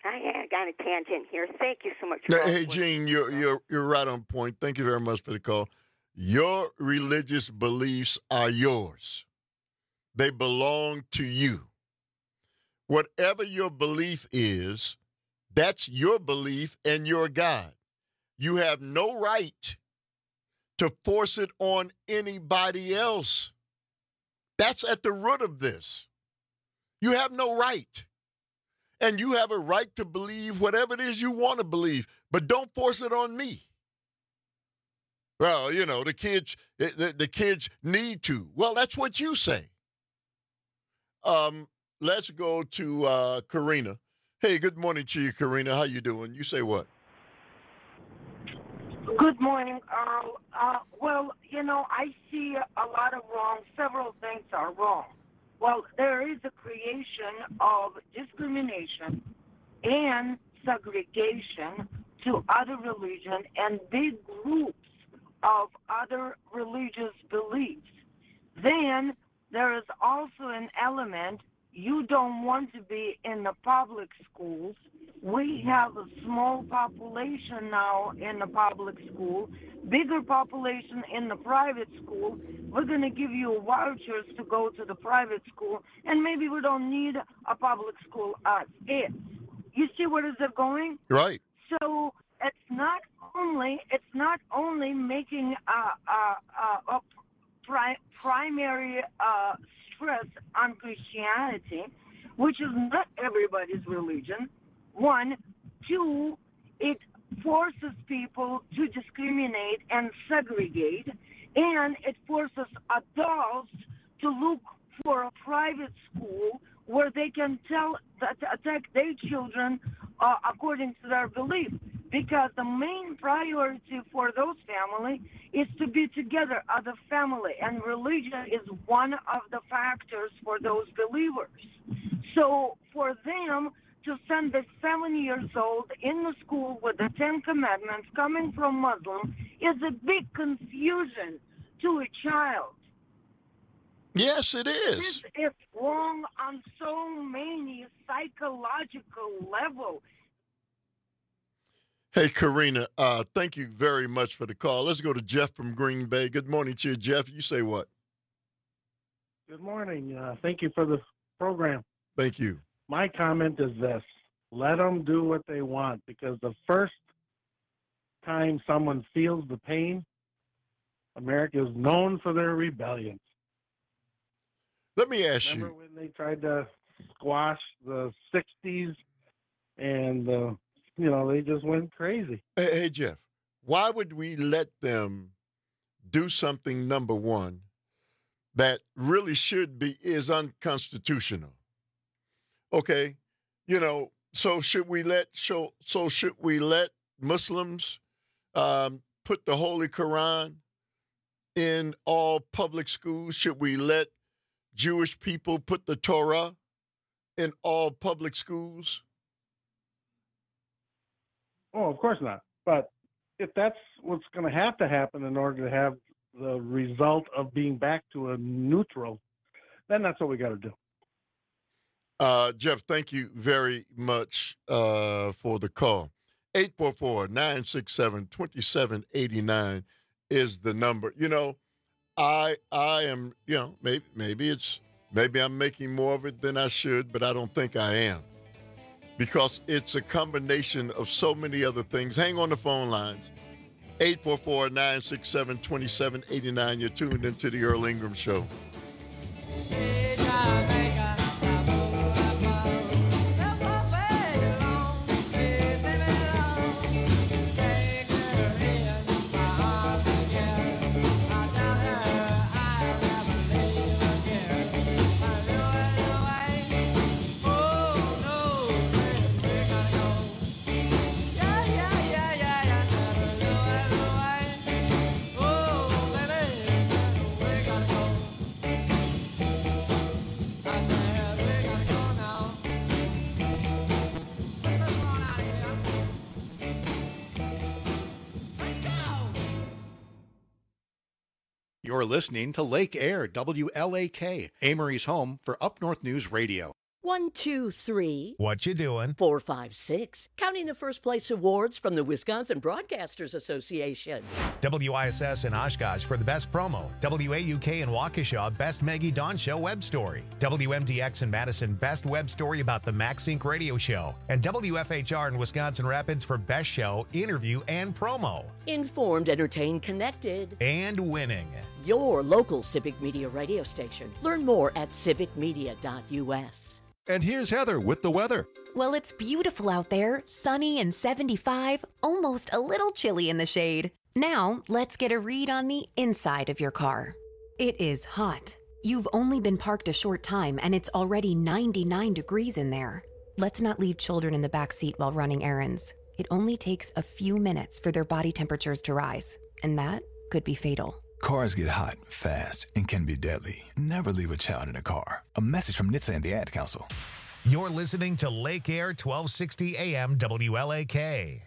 Speaker 9: I got a tangent here. Thank you so much. For
Speaker 17: Hey, hey, Gene, you're, you're, you're right on point. Thank you very much for the call. Your religious beliefs are yours. They belong to you. Whatever your belief is, that's your belief and your God. You have no right to force it on anybody else. That's at the root of this. You have no right. And you have a right to believe whatever it is you want to believe, but don't force it on me. Well, you know, the kids, the, the kids need to. Well, that's what you say. Um, let's go to uh, Karina. Hey, good morning to you, Karina. How you doing? You say what?
Speaker 11: Good morning, Earl. Uh, well, you know, I see a lot of wrong. Several things are wrong. Well, there is a creation of discrimination and segregation to other religion and big groups of other religious beliefs. Then there is also an element, you don't want to be in the public schools. We have a small population now in the public school, bigger population in the private school. We're going to give you vouchers to go to the private school, and maybe we don't need a public school as is. You see where is it going?
Speaker 17: Right.
Speaker 11: So it's not only it's not only making a, a, a, a pri- primary uh, stress on Christianity, which is not everybody's religion. One, two, it forces people to discriminate and segregate, and it forces adults to look for a private school where they can tell that attack their children uh, according to their belief. Because the main priority for those families is to be together as a family, and religion is one of the factors for those believers. So for them to send the seven years old in the school with the Ten Commandments coming from Muslim is a big confusion to a child.
Speaker 17: Yes, it is.
Speaker 11: This is wrong on so many psychological levels.
Speaker 17: Hey, Karina, uh, thank you very much for the call. Let's go to Jeff from Green Bay. Good morning to you, Jeff. You say what?
Speaker 12: Good morning. Uh, thank you for the program.
Speaker 17: Thank you.
Speaker 12: My comment is this. Let them do what they want, because the first time someone feels the pain, America is known for their rebellions.
Speaker 17: Let me ask
Speaker 12: Remember
Speaker 17: you.
Speaker 12: Remember when they tried to squash the sixties and, uh, you know, they just went crazy.
Speaker 17: Hey, hey, Jeff, why would we let them do something, number one, that really should be, is unconstitutional? Okay, you know, so should we let, so, so should we let Muslims um, put the Holy Quran in all public schools? Should we let Jewish people put the Torah in all public schools?
Speaker 12: Oh, of course not. But if that's what's going to have to happen in order to have the result of being back to a neutral, then that's what we got to do.
Speaker 17: Uh, Jeff, thank you very much uh, for the call. eight four four, nine six seven, two seven eight nine is the number. You know, I I am, you know, maybe maybe it's maybe I'm making more of it than I should, but I don't think I am. Because it's a combination of so many other things. Hang on the phone lines. eight four four, nine six seven, two seven eight nine. You're tuned into the Earl Ingram Show.
Speaker 13: You're listening to Lake Air, W L A K, Amory's home for Up North News Radio.
Speaker 2: One, two, three.
Speaker 1: What you doing?
Speaker 2: Four, five, six. Counting the first place awards from the Wisconsin Broadcasters Association.
Speaker 1: W I S S in Oshkosh for the best promo. W A U K in Waukesha, best Maggie Dawn Show web story. W M D X in Madison, best web story about the MaxSync radio show. And W F H R in Wisconsin Rapids for best show, interview, and promo.
Speaker 2: Informed, entertained, connected.
Speaker 1: And winning.
Speaker 2: Your local Civic Media radio station. Learn more at civic media dot U S.
Speaker 13: And here's Heather with the weather.
Speaker 14: Well, it's beautiful out there, sunny and seventy-five, almost a little chilly in the shade. Now, let's get a read on the inside of your car. It is hot. You've only been parked a short time and it's already ninety-nine degrees in there. Let's not leave children in the back seat while running errands. It only takes a few minutes for their body temperatures to rise, and that could be fatal.
Speaker 18: Cars get hot, fast, and can be deadly. Never leave a child in a car. A message from N H T S A and the Ad Council.
Speaker 1: You're listening to Lake Air twelve sixty A M W L A K.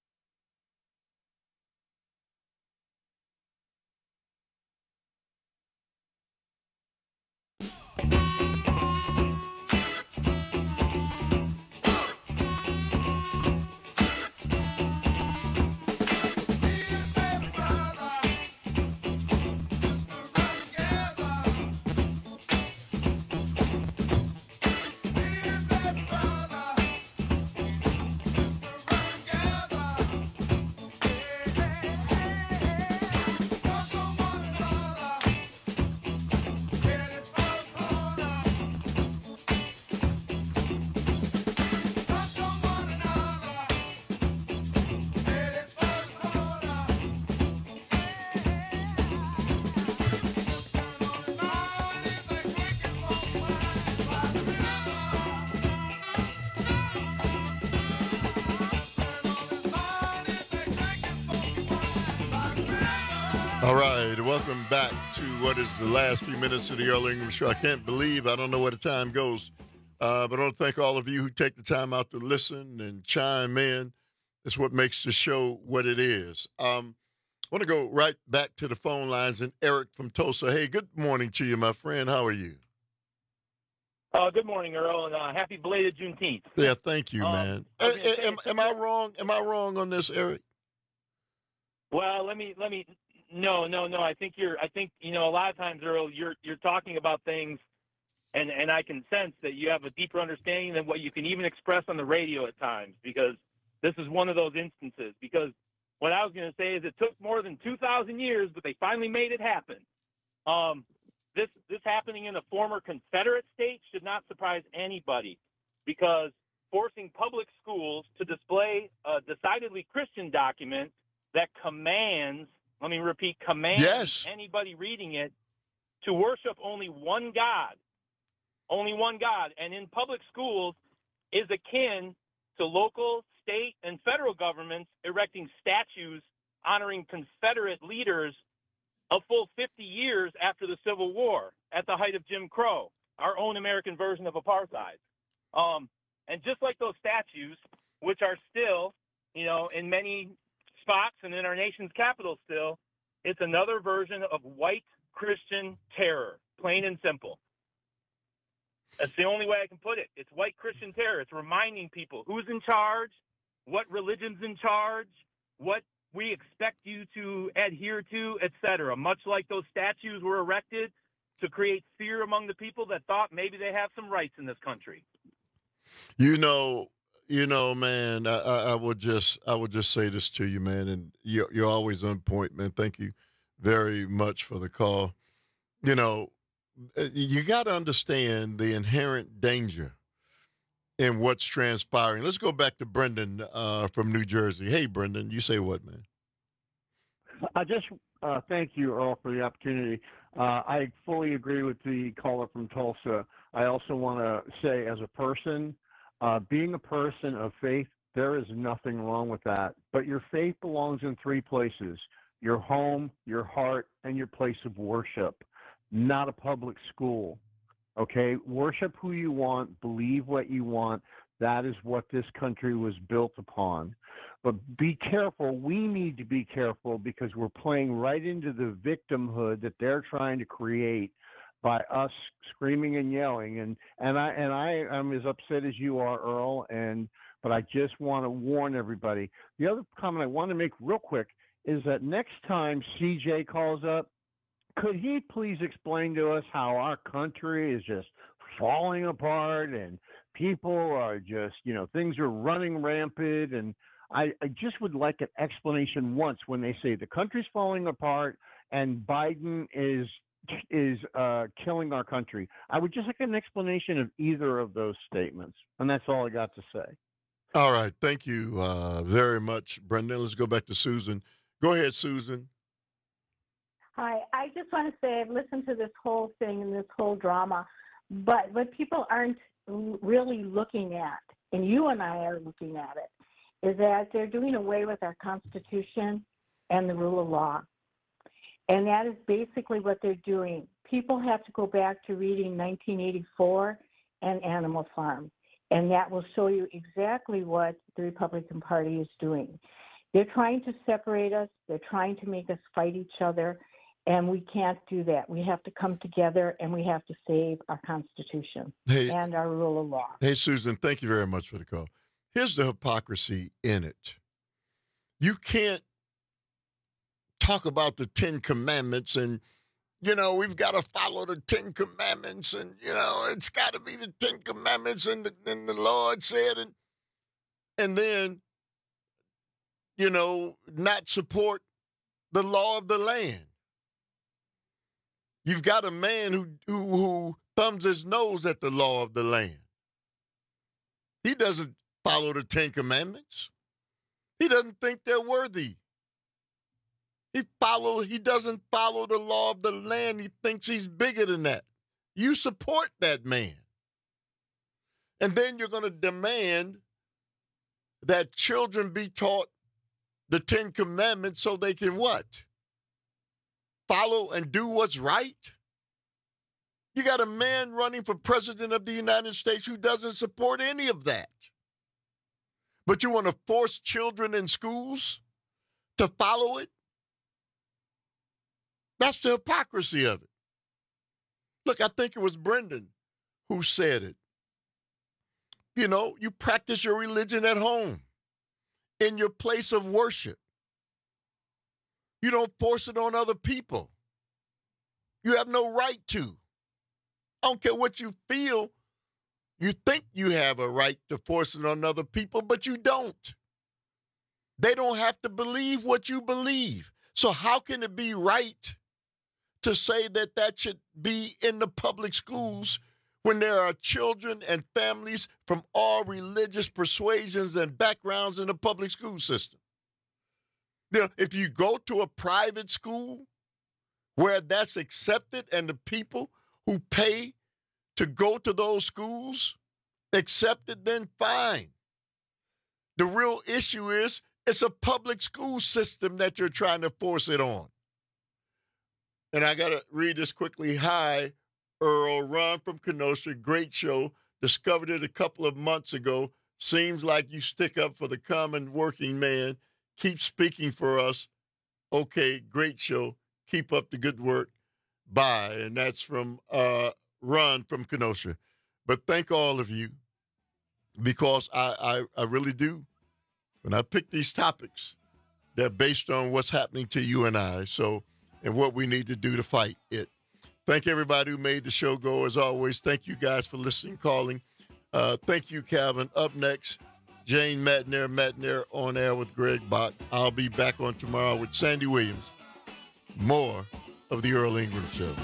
Speaker 17: All right, welcome back to what is the last few minutes of the Earl Ingram Show. I can't believe, I don't know where the time goes, uh, but I want to thank all of you who take the time out to listen and chime in. It's what makes the show what it is. Um, I want to go right back to the phone lines, and Eric from Tulsa. Hey, good morning to you, my friend. How are you?
Speaker 20: Uh, good morning, Earl, and uh, happy belated Juneteenth.
Speaker 17: Yeah, thank you,
Speaker 20: Um,
Speaker 17: man.
Speaker 20: I was
Speaker 17: Uh,
Speaker 20: gonna say,
Speaker 17: am, am I wrong? Am I wrong on this, Eric?
Speaker 20: Well, let me let me. No, no, no. I think you're. I think you know. A lot of times, Earl, you're you're talking about things, and and I can sense that you have a deeper understanding than what you can even express on the radio at times. Because this is one of those instances. Because what I was going to say is it took more than two thousand years, but they finally made it happen. Um, this this happening in a former Confederate state should not surprise anybody, because forcing public schools to display a decidedly Christian document that commands, let me repeat, commands
Speaker 17: Yes.
Speaker 20: anybody reading it to worship only one God, only one God, and in public schools is akin to local, state, and federal governments erecting statues honoring Confederate leaders a full fifty years after the Civil War, at the height of Jim Crow, our own American version of apartheid. Um, and just like those statues, which are still, you know, in many spots and in our nation's capital still, it's another version of white Christian terror, plain and simple. That's the only way I can put it. It's white Christian terror. It's reminding people who's in charge, what religion's in charge, what we expect you to adhere to, et cetera. Much like those statues were erected to create fear among the people that thought maybe they have some rights in this country.
Speaker 17: You know, you know, man, I, I, I would just, I would just say this to you, man, and you're, you're always on point, man. Thank you very much for the call. You know, you got to understand the inherent danger in what's transpiring. Let's go back to Brendan uh, from New Jersey. Hey, Brendan, you say what, man?
Speaker 21: I just uh, thank you, Earl, for the opportunity. Uh, I fully agree with the caller from Tulsa. I also want to say, as a person, uh, being a person of faith, there is nothing wrong with that. But your faith belongs in three places: your home, your heart, and your place of worship, not a public school. Okay? Worship who you want, believe what you want. That is what this country was built upon. But be careful. We need to be careful, because we're playing right into the victimhood that they're trying to create by us screaming and yelling. And and I and I am as upset as you are, Earl. And but I just want to warn everybody. The other comment I want to make real quick is that next time C J calls up, could he please explain to us how our country is just falling apart and people are just, you know, things are running rampant. And I, I just would like an explanation once when they say the country's falling apart and Biden is is uh, killing our country. I would just like an explanation of either of those statements. And that's all I got to say.
Speaker 17: All right. Thank you uh, very much, Brendan. Let's go back to Susan. Go ahead, Susan.
Speaker 4: Hi. I just want to say I've listened to this whole thing and this whole drama, but what people aren't really looking at, and you and I are looking at it, is that they're doing away with our Constitution and the rule of law. And that is basically what they're doing. People have to go back to reading nineteen eighty-four and Animal Farm, and that will show you exactly what the Republican Party is doing. They're trying to separate us. They're trying to make us fight each other, and we can't do that. We have to come together, and we have to save our Constitution
Speaker 17: hey,
Speaker 4: and our rule of law.
Speaker 17: Hey, Susan, thank you very much for the call. Here's the hypocrisy in it. You can't talk about the Ten Commandments and, you know, we've got to follow the Ten Commandments and, you know, it's got to be the Ten Commandments and the, and the Lord said, and and then, you know, not support the law of the land. You've got a man who, who, who thumbs his nose at the law of the land. He doesn't follow the Ten Commandments. He doesn't think they're worthy. He follow, he doesn't follow the law of the land. He thinks he's bigger than that. You support that man. And then you're going to demand that children be taught the Ten Commandments so they can what? Follow and do what's right? You got a man running for president of the United States who doesn't support any of that. But you want to force children in schools to follow it? That's the hypocrisy of it. Look, I think it was Brendan who said it. You know, you practice your religion at home, in your place of worship. You don't force it on other people. You have no right to. I don't care what you feel. You think you have a right to force it on other people, but you don't. They don't have to believe what you believe. So how can it be right to say that that should be in the public schools when there are children and families from all religious persuasions and backgrounds in the public school system? You know, if you go to a private school where that's accepted and the people who pay to go to those schools accept it, then fine. The real issue is it's a public school system that you're trying to force it on. And I got to read this quickly. Hi, Earl. Ron from Kenosha. Great show. Discovered it a couple of months ago. Seems like you stick up for the common working man. Keep speaking for us. Okay, great show. Keep up the good work. Bye. And that's from uh, Ron from Kenosha. But thank all of you because I, I, I really do. When I pick these topics, they're based on what's happening to you and I. So, and what we need to do to fight it. Thank everybody who made the show go. As always, thank you guys for listening, calling. Uh, thank you, Calvin. Up next, Jane Matnair, Matnair on air with Greg Bach. I'll be back on tomorrow with Sandy Williams. More of the Earl Ingram Show.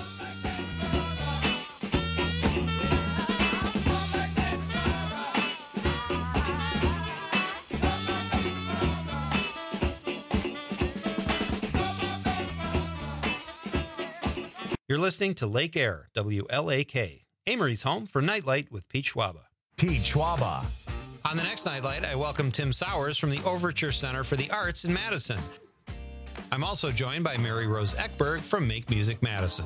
Speaker 15: You're listening to Lake Air, W L A K, Amory's home for Nightlight with Pete Schwaba.
Speaker 1: Pete Schwaba.
Speaker 15: On the next Nightlight, I welcome Tim Sowers from the Overture Center for the Arts in Madison. I'm also joined by Mary Rose Eckberg from Make Music Madison.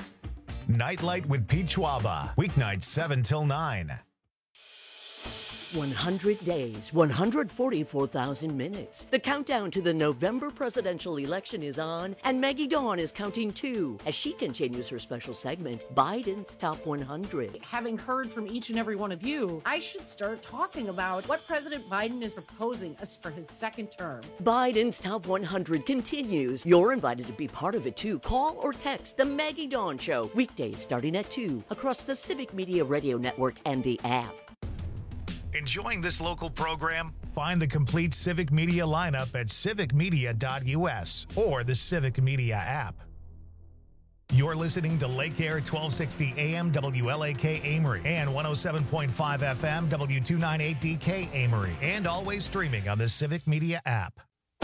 Speaker 1: Nightlight with Pete Schwaba. Weeknights seven till nine.
Speaker 2: one hundred days, one hundred forty-four thousand minutes. The countdown to the November presidential election is on, and Maggie Dawn is counting too as she continues her special segment, Biden's Top one hundred.
Speaker 5: Having heard from each and every one of you, I should start talking about what President Biden is proposing as for his second term.
Speaker 2: Biden's Top one hundred continues. You're invited to be part of it too. Call or text The Maggie Dawn Show, weekdays starting at two, across the Civic Media Radio Network and the app.
Speaker 1: Enjoying this local program? Find the complete Civic Media lineup at civic media dot u s or the Civic Media app. You're listening to Lake Air twelve sixty A M W L A K Amory and one oh seven point five F M W two ninety-eight D K Amory, and always streaming on the Civic Media app.